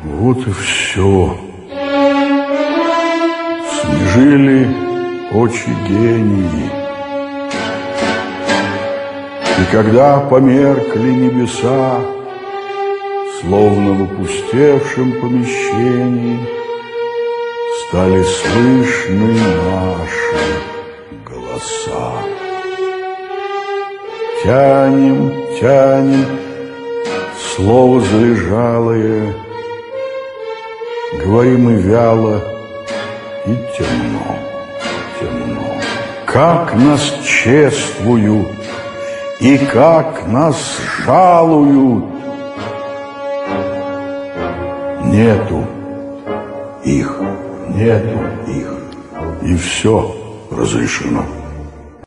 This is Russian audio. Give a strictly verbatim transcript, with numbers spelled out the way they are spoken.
Вот и все. Снежили очи гении. И когда померкли небеса, словно в опустевшем помещении, стали слышны наши голоса. Тянем, тянем слово залежалое, говорим и вяло, и темно, темно. Как нас чествуют и как нас жалуют! Нету их, нету их, и все разрешено.